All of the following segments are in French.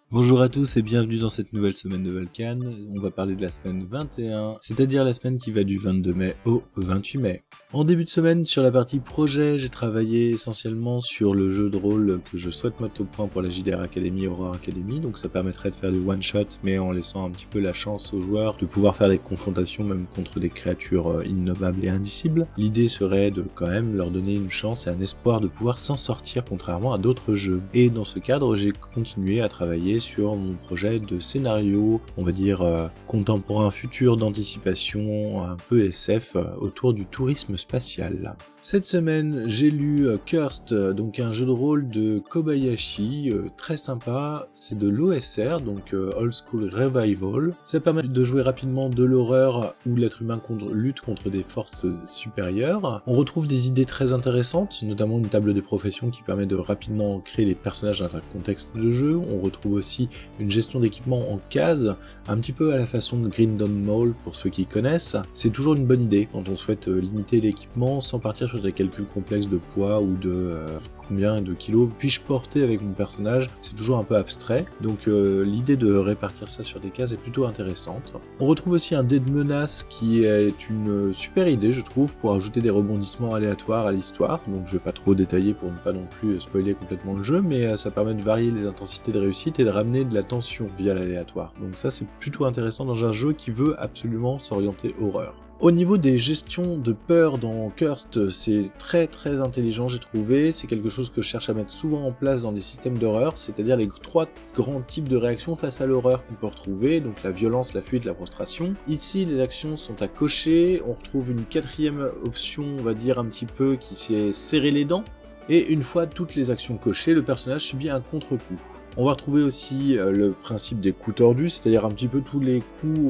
Bonjour à tous et bienvenue dans cette nouvelle semaine de Vulcan. On va parler de la semaine 21, c'est-à-dire la semaine qui va du 22 mai au 28 mai. En début de semaine, sur la partie projet, j'ai travaillé essentiellement sur le jeu de rôle que je souhaite mettre au point pour la JDR Academy, Horror Academy, donc ça permettrait de faire des one-shot, mais en laissant un petit peu la chance aux joueurs de pouvoir faire des confrontations même contre des créatures innommables et indicibles. L'idée serait de quand même leur donner une chance et un espoir de pouvoir s'en sortir contrairement à d'autres jeux. Et dans ce cadre, j'ai continué à travailler sur mon projet de scénario, on va dire contemporain futur d'anticipation, un peu SF, autour du tourisme spatial. Cette semaine, j'ai lu Cursed, donc un jeu de rôle de Kobayashi, très sympa, c'est de l'OSR, donc Old School Revival. Ça permet de jouer rapidement de l'horreur où l'être humain lutte contre des forces supérieures. On retrouve des idées très intéressantes, notamment une table des professions qui permet de rapidement créer les personnages dans un contexte de jeu. On retrouve aussi une gestion d'équipement en cases, un petit peu à la façon de Green Dawn Mall pour ceux qui connaissent. C'est toujours une bonne idée quand on souhaite limiter l'équipement sans partir sur des calculs complexes de poids ou de combien de kilos puis-je porter avec mon personnage, c'est toujours un peu abstrait, donc l'idée de répartir ça sur des cases est plutôt intéressante. On retrouve aussi un dé de menace qui est une super idée je trouve pour ajouter des rebondissements aléatoires à l'histoire, donc je vais pas trop détailler pour ne pas non plus spoiler complètement le jeu, mais ça permet de varier les intensités de réussite et de ramener de la tension via l'aléatoire, donc ça c'est plutôt intéressant dans un jeu qui veut absolument s'orienter horreur. Au niveau des gestions de peur dans Cursed, c'est très intelligent j'ai trouvé, c'est quelque chose que je cherche à mettre souvent en place dans des systèmes d'horreur, c'est-à-dire les trois grands types de réactions face à l'horreur qu'on peut retrouver, donc la violence, la fuite, la prostration. Ici les actions sont à cocher, on retrouve une quatrième option, on va dire un petit peu, qui c'est serrer les dents, et une fois toutes les actions cochées, le personnage subit un contre-coup. On va retrouver aussi le principe des coups tordus, c'est-à-dire un petit peu tous les coups,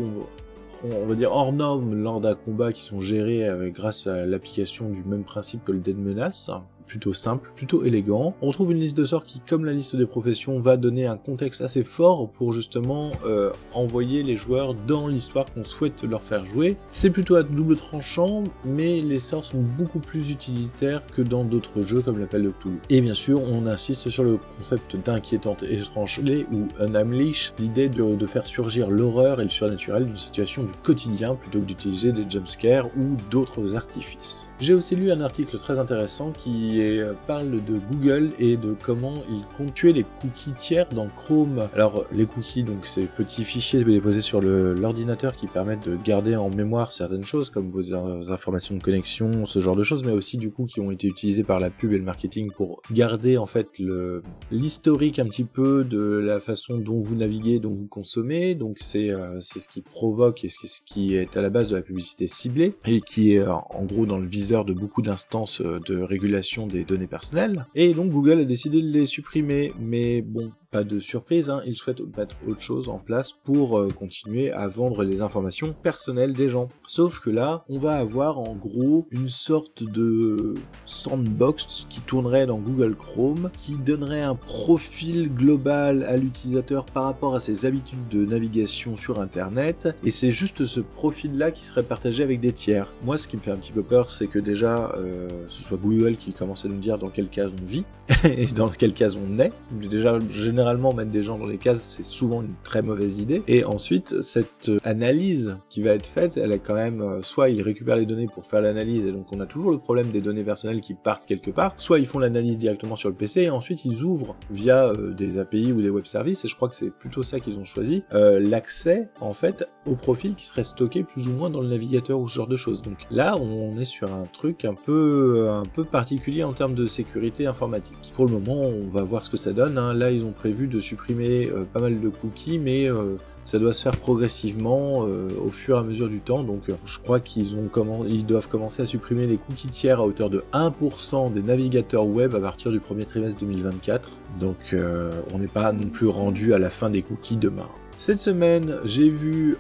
on va dire hors normes lors d'un combat qui sont gérés grâce à l'application du même principe que le dé de menace. Plutôt simple, plutôt élégant. On trouve une liste de sorts qui, comme la liste des professions, va donner un contexte assez fort pour justement envoyer les joueurs dans l'histoire qu'on souhaite leur faire jouer. C'est plutôt à double tranchant, mais les sorts sont beaucoup plus utilitaires que dans d'autres jeux comme l'appel de Cthulhu. Et bien sûr, on insiste sur le concept d'inquiétante étrangeté ou unleash, l'idée de faire surgir l'horreur et le surnaturel d'une situation du quotidien plutôt que d'utiliser des jumpscares ou d'autres artifices. J'ai aussi lu un article très intéressant qui parle de Google et de comment ils comptent tuer les cookies tiers dans Chrome. Alors les cookies, donc ces petits fichiers déposés sur l'ordinateur qui permettent de garder en mémoire certaines choses comme vos informations de connexion, ce genre de choses, mais aussi du coup qui ont été utilisés par la pub et le marketing pour garder en fait l'historique un petit peu de la façon dont vous naviguez, dont vous consommez. Donc c'est ce qui provoque et ce qui est à la base de la publicité ciblée et qui est en gros dans le viseur de beaucoup d'instances de régulation des données personnelles, et donc Google a décidé de les supprimer, mais bon, pas de surprise, ils souhaitent mettre autre chose en place pour continuer à vendre les informations personnelles des gens. Sauf que là, on va avoir en gros une sorte de sandbox qui tournerait dans Google Chrome, qui donnerait un profil global à l'utilisateur par rapport à ses habitudes de navigation sur Internet, et c'est juste ce profil-là qui serait partagé avec des tiers. Moi, ce qui me fait un petit peu peur, c'est que déjà, ce soit Google qui commence à nous dire dans quelle case on vit, et dans quelle case on est. Déjà, généralement, mettre des gens dans les cases, c'est souvent une très mauvaise idée. Et ensuite, cette analyse qui va être faite, elle est quand même, soit ils récupèrent les données pour faire l'analyse, et donc on a toujours le problème des données personnelles qui partent quelque part, soit ils font l'analyse directement sur le PC, et ensuite ils ouvrent via des API ou des web services, et je crois que c'est plutôt ça qu'ils ont choisi, l'accès, en fait, au profil qui serait stocké plus ou moins dans le navigateur ou ce genre de choses. Donc là, on est sur un truc un peu particulier en termes de sécurité informatique. Pour le moment, on va voir ce que ça donne. Là, ils ont prévu de supprimer pas mal de cookies, mais ça doit se faire progressivement au fur et à mesure du temps. Donc, je crois qu'ils doivent commencer à supprimer les cookies tiers à hauteur de 1% des navigateurs web à partir du premier trimestre 2024. Donc, on n'est pas non plus rendu à la fin des cookies demain. Cette semaine, j'ai vu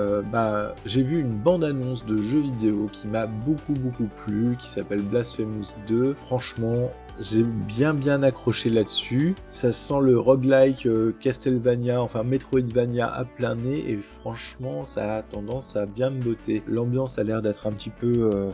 une bande-annonce de jeu vidéo qui m'a beaucoup plu, qui s'appelle Blasphemous 2. Franchement, j'ai bien accroché là-dessus. Ça sent le roguelike Castlevania, enfin Metroidvania à plein nez, et franchement, ça a tendance à bien me botter. L'ambiance a l'air d'être un petit peu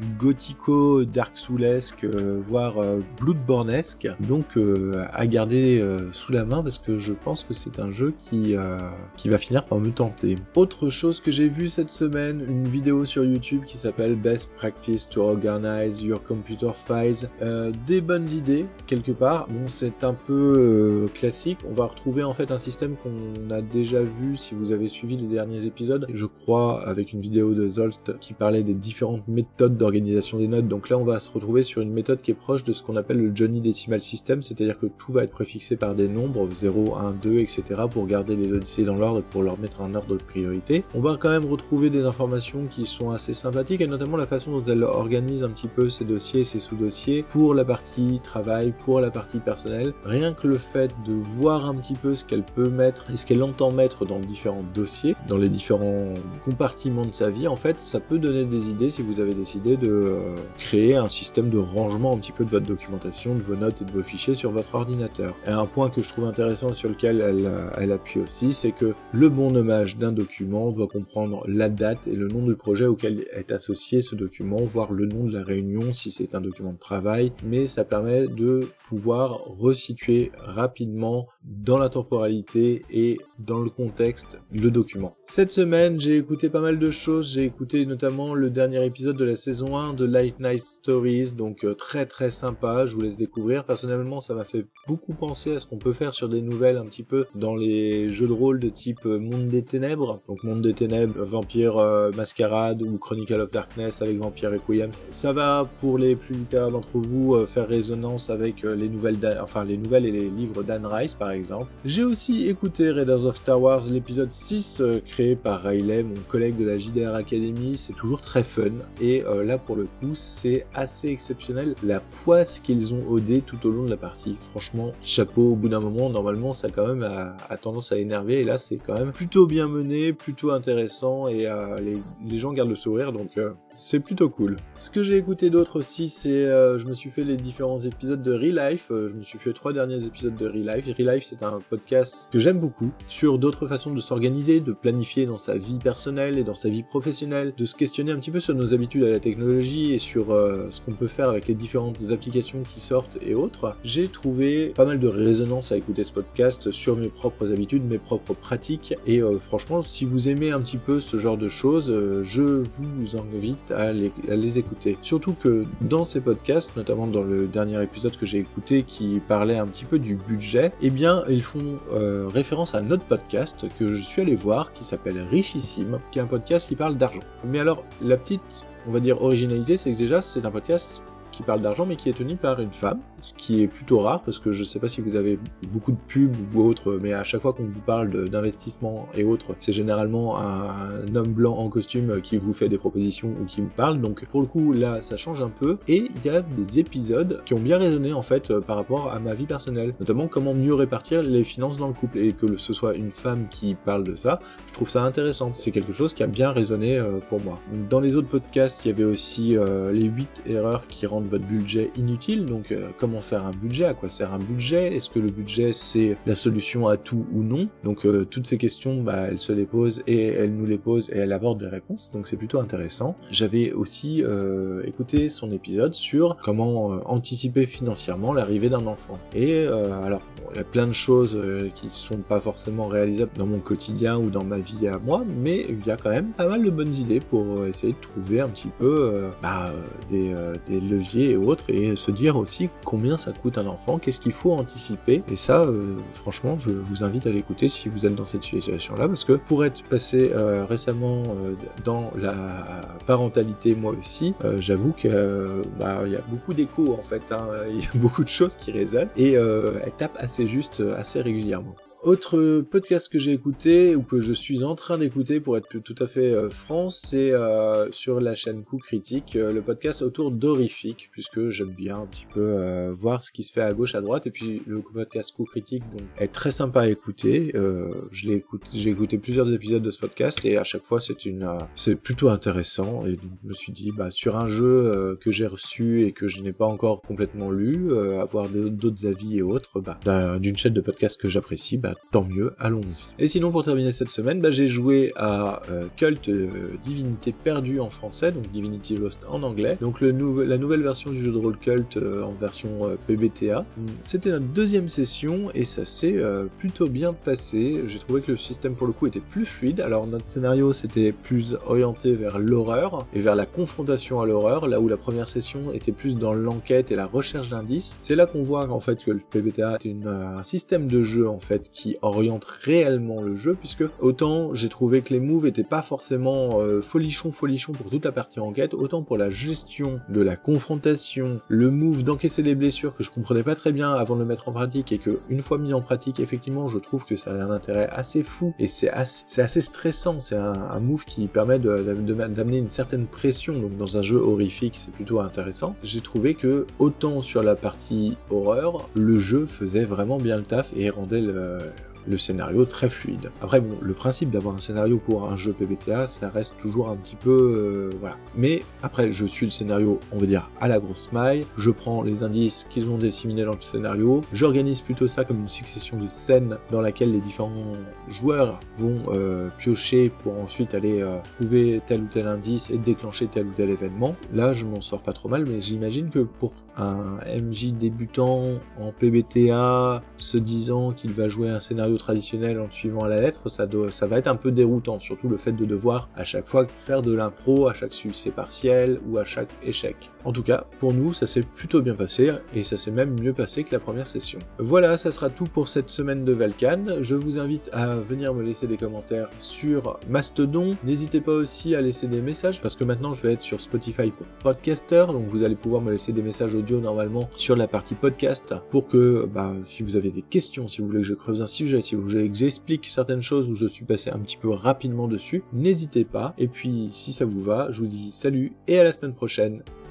gothico, Dark Soulesque, voire Bloodborne-esque. Donc à garder sous la main parce que je pense que c'est un jeu qui va finir par me tenter. Autre chose que j'ai vu cette semaine, une vidéo sur YouTube qui s'appelle Best Practice to Organize Your Computer Files. Des bonnes idées quelque part. Bon, c'est un peu classique. On va retrouver en fait un système qu'on a déjà vu si vous avez suivi les derniers épisodes, je crois, avec une vidéo de Zolst qui parlait des différentes méthodes d'organisation des notes. Donc là, on va se retrouver sur une méthode qui est proche de ce qu'on appelle le Johnny Decimal System, c'est-à-dire que tout va être préfixé par des nombres, 0, 1, 2, etc., pour garder les dossiers dans l'ordre et pour leur mettre un ordre de priorité. On va quand même retrouver des informations qui sont assez sympathiques, et notamment la façon dont elle organise un petit peu ses dossiers, ses sous-dossiers, pour la partie travail, pour la partie personnelle. Rien que le fait de voir un petit peu ce qu'elle peut mettre et ce qu'elle entend mettre dans différents dossiers, dans les différents compartiments de sa vie, en fait, ça peut donner des idées si vous avez décidé de créer un système de rangement un petit peu de votre documentation, de vos notes et de vos fichiers sur votre ordinateur. Et un point que je trouve intéressant sur lequel elle appuie aussi, c'est que le bon nommage d'un document doit comprendre la date et le nom du projet auquel est associé ce document, voire le nom de la réunion si c'est un document de travail, mais ça permet de pouvoir resituer rapidement dans la temporalité et dans le contexte le document. Cette semaine, j'ai écouté pas mal de choses, j'ai écouté notamment le dernier épisode de la saison 1 de Late Night Stories, donc très très sympa, je vous laisse découvrir. Personnellement, ça m'a fait beaucoup penser à ce qu'on peut faire sur des nouvelles un petit peu dans les jeux de rôle de type Monde des Ténèbres, donc Monde des Ténèbres, Vampire Masquerade ou Chronicle of Darkness avec Vampire Requiem. Ça va, pour les plus littéraires d'entre vous, faire résonance avec les nouvelles et les livres d'Anne Rice par exemple. J'ai aussi écouté Raiders of Star Wars l'épisode 6 créé par Riley, mon collègue de la JDR Academy. C'est toujours très fun et là pour le coup c'est assez exceptionnel la poisse qu'ils ont au dé tout au long de la partie. Franchement, chapeau. Au bout d'un moment, normalement ça quand même a tendance à énerver et là c'est quand même plutôt bien mené, plutôt intéressant et les gens gardent le sourire, donc c'est plutôt cool. Ce que j'ai écouté d'autre aussi, c'est je me suis fait les différents épisodes de Relife. Je me suis fait 3 derniers épisodes de Relife. Relife, c'est un podcast que j'aime beaucoup sur d'autres façons de s'organiser, de planifier dans sa vie personnelle et dans sa vie professionnelle, de se questionner un petit peu sur nos habitudes à la technologie et sur ce qu'on peut faire avec les différentes applications qui sortent et autres. J'ai trouvé pas mal de résonance à écouter ce podcast sur mes propres habitudes, mes propres pratiques et franchement, si vous aimez un petit peu ce genre de choses, je vous invite à les écouter. Surtout que dans ces podcasts, notamment dans le dernier épisode que j'ai écouté qui parlait un petit peu du budget, eh bien ils font référence à un autre podcast que je suis allé voir qui s'appelle Richissime, qui est un podcast qui parle d'argent. Mais alors la petite, on va dire, originalité, c'est que déjà c'est un podcast qui parle d'argent mais qui est tenu par une femme, ce qui est plutôt rare parce que je sais pas si vous avez beaucoup de pubs ou autres, mais à chaque fois qu'on vous parle d'investissement et autres, c'est généralement un homme blanc en costume qui vous fait des propositions ou qui vous parle, donc pour le coup là ça change un peu et il y a des épisodes qui ont bien résonné en fait par rapport à ma vie personnelle, notamment comment mieux répartir les finances dans le couple, et que ce soit une femme qui parle de ça, je trouve ça intéressant, c'est quelque chose qui a bien résonné pour moi. Dans les autres podcasts, il y avait aussi les 8 erreurs qui rendent votre budget inutile, donc comment faire un budget, à quoi sert un budget, est-ce que le budget c'est la solution à tout ou non, donc toutes ces questions, elle se les pose et elle nous les pose et elle aborde des réponses, donc c'est plutôt intéressant. J'avais aussi écouté son épisode sur comment anticiper financièrement l'arrivée d'un enfant, et alors il y a plein de choses qui sont pas forcément réalisables dans mon quotidien ou dans ma vie à moi, mais il y a quand même pas mal de bonnes idées pour essayer de trouver un petit peu des leviers et autres, et se dire aussi combien ça coûte un enfant, qu'est-ce qu'il faut anticiper, et ça franchement je vous invite à l'écouter si vous êtes dans cette situation là, parce que pour être passé récemment dans la parentalité moi aussi, j'avoue que il y a beaucoup d'échos en fait, il y a beaucoup de choses qui résonnent et elles tapent assez juste assez régulièrement. Autre podcast que j'ai écouté, ou que je suis en train d'écouter pour être tout à fait franc, c'est sur la chaîne Coup Critique, le podcast autour d'Horrifique, puisque j'aime bien un petit peu voir ce qui se fait à gauche, à droite, et puis le podcast Coup Critique donc, est très sympa à écouter. J'ai écouté plusieurs épisodes de ce podcast, et à chaque fois c'est plutôt intéressant, et donc je me suis dit, sur un jeu que j'ai reçu et que je n'ai pas encore complètement lu, avoir d'autres avis et autres, d'une chaîne de podcast que j'apprécie, bah tant mieux, allons-y. Et sinon pour terminer cette semaine, bah, j'ai joué à Cult Divinité Perdue en français, donc Divinity Lost en anglais, donc la nouvelle version du jeu de rôle Cult en version PBTA. C'était notre deuxième session et ça s'est plutôt bien passé. J'ai trouvé que le système pour le coup était plus fluide. Alors notre scénario c'était plus orienté vers l'horreur et vers la confrontation à l'horreur, là où la première session était plus dans l'enquête et la recherche d'indices. C'est là qu'on voit en fait que le PBTA est un système de jeu en fait qui oriente réellement le jeu, puisque autant j'ai trouvé que les moves étaient pas forcément folichon pour toute la partie enquête, autant pour la gestion de la confrontation, le move d'encaisser les blessures que je comprenais pas très bien avant de le mettre en pratique, et que une fois mis en pratique, effectivement, je trouve que ça a un intérêt assez fou et c'est assez stressant. C'est un move qui permet d'amener une certaine pression. Donc dans un jeu horrifique, c'est plutôt intéressant. J'ai trouvé que autant sur la partie horreur, le jeu faisait vraiment bien le taf et rendait le scénario très fluide. Après bon, le principe d'avoir un scénario pour un jeu PBTA, ça reste toujours un petit peu voilà. Mais après, je suis le scénario, on va dire, à la grosse maille, je prends les indices qu'ils ont disséminés dans le scénario, j'organise plutôt ça comme une succession de scènes dans laquelle les différents joueurs vont piocher pour ensuite aller trouver tel ou tel indice et déclencher tel ou tel événement. Là, je m'en sors pas trop mal, mais j'imagine que pour un MJ débutant en PBTA se disant qu'il va jouer un scénario traditionnel en suivant à la lettre, ça va être un peu déroutant, surtout le fait de devoir à chaque fois faire de l'impro à chaque succès partiel ou à chaque échec. En tout cas, pour nous, ça s'est plutôt bien passé et ça s'est même mieux passé que la première session. Voilà, ça sera tout pour cette semaine de Valkan. Je vous invite à venir me laisser des commentaires sur Mastodon. N'hésitez pas aussi à laisser des messages parce que maintenant je vais être sur Spotify pour Podcaster, donc vous allez pouvoir me laisser des messages audio normalement sur la partie podcast pour que si vous avez des questions, si vous voulez que je creuse un sujet, si vous voulez que j'explique certaines choses où je suis passé un petit peu rapidement dessus, n'hésitez pas. Et puis si ça vous va, je vous dis salut et à la semaine prochaine.